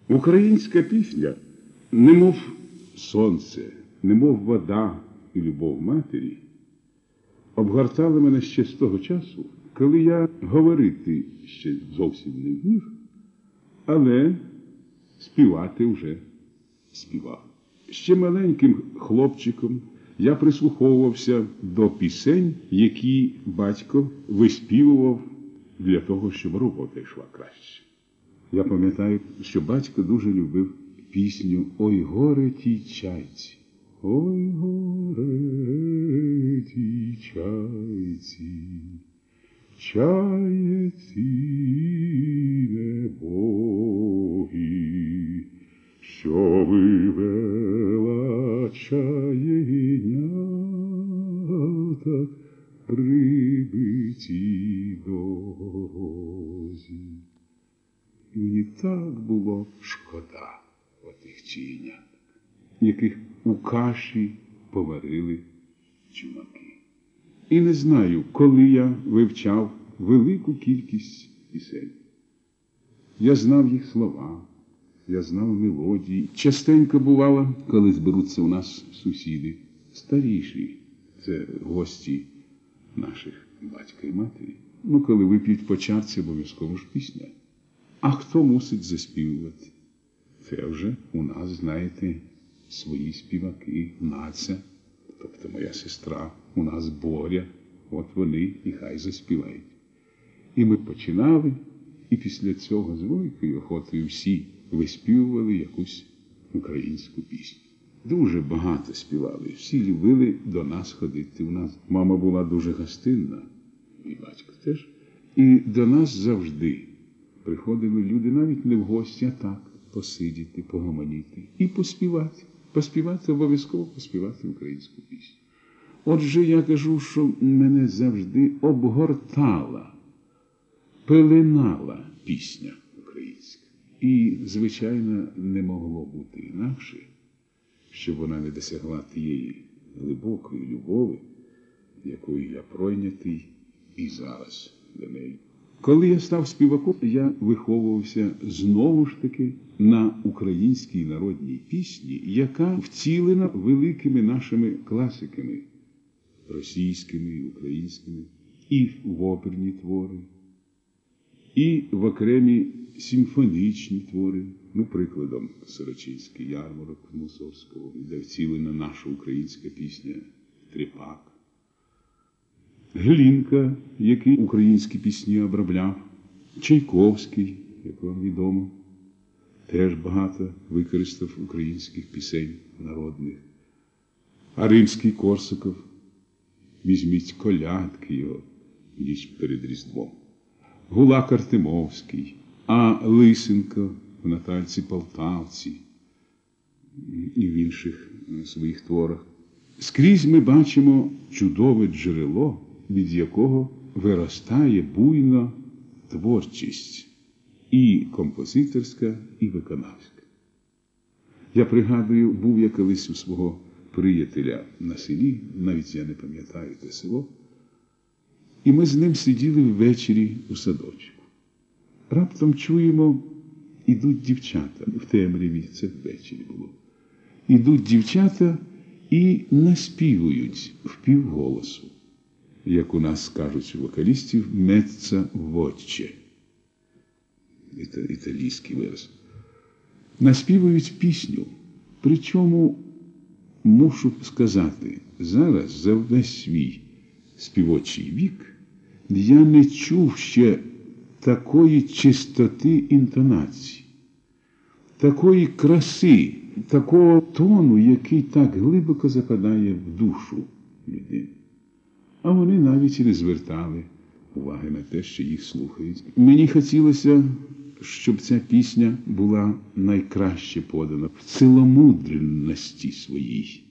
Українська пісня, немов сонце, немов вода і любов матері, обгортала мене ще з того часу, коли я говорити ще зовсім не вмів, але співати вже співав. Ще маленьким хлопчиком я прислуховувався до пісень, які батько виспівував для того, щоб робота йшла краще. Я пам'ятаю, що батько дуже любив пісню «Ой, горе тій чайці». Ой, горе тій чайці, чаєці небогі, що вивела чаєнята прибиті дорозі. І мені так було шкода отих чаєнят, яких у каші поварили чумаки. І не знаю, коли я вивчав велику кількість пісень. Я знав їх слова, я знав мелодії. Частенько бувало, коли зберуться у нас сусіди, старіші, це гості наших батька і матері. Ну, коли вип'ють по чарці, обов'язково ж пісня. А хто мусить заспівувати? Це вже у нас, знаєте, свої співаки, Наця, тобто моя сестра, у нас Боря, от вони і хай заспівають. І ми починали, і після цього з великою охотою всі виспівували якусь українську пісню. Дуже багато співали, всі любили до нас ходити. У нас мама була дуже гостинна, і батько теж. І до нас завжди приходили люди навіть не в гості, а так, посидіти, погомоніти і поспівати. Поспівати, обов'язково поспівати українську пісню. Отже, я кажу, що мене завжди обгортала, пеленала пісня українська. І, звичайно, не могло бути інакше, щоб вона не досягла тієї глибокої любові, якою я пройнятий і зараз до неї. Коли я став співаком, я виховувався знову ж таки на українській народній пісні, яка втілена великими нашими класиками, російськими і українськими, і в оперні твори, і в окремі симфонічні твори, ну, прикладом, Сорочинський ярмарок Мусорського, де втілена наша українська пісня «Тріпак». Глінка, який українські пісні обробляв, Чайковський, як вам відомо, теж багато використав українських пісень народних. А Римський-Корсаков, візьміть колядки його, ніч перед Різдвом. Гулак Артемовський, а Лисенко в Натальці Полтавці і в інших своїх творах. Скрізь ми бачимо чудове джерело, від якого виростає буйна творчість і композиторська, і виконавська. Я пригадую, був я колись у свого приятеля на селі, навіть я не пам'ятаю те село, і ми з ним сиділи ввечері у садочку. Раптом чуємо, ідуть дівчата, в темряві, це ввечері було. Ідуть дівчата і наспівують впівголосу, як у нас кажуть вокалістів, «мецца вочче». Італійський вираз. Наспівують пісню. Причому, мушу сказати, зараз за весь свій співочий вік я не чув ще такої чистоти інтонації, такої краси, такого тону, який так глибоко западає в душу людини. А вони навіть і не звертали уваги на те, що їх слухають. Мені хотілося, щоб ця пісня була найкраще подана в ціломудренності своїй.